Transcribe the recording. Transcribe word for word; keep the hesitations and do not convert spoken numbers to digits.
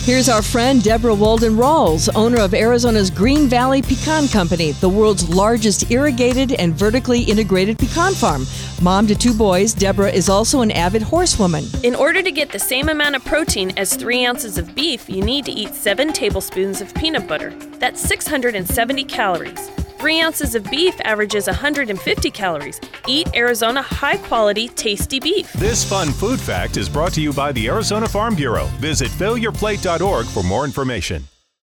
Here's our friend Deborah Walden Rawls, owner of Arizona's Green Valley Pecan Company, the world's largest irrigated and vertically integrated pecan farm. Mom to two boys, Deborah is also an avid horsewoman. In order to get the same amount of protein as three ounces of beef, you need to eat seven tablespoons of peanut butter. That's six hundred seventy calories. Three ounces of beef averages one hundred fifty calories. Eat Arizona high-quality, tasty beef. This fun food fact is brought to you by the Arizona Farm Bureau. Visit fill your plate dot org for more information.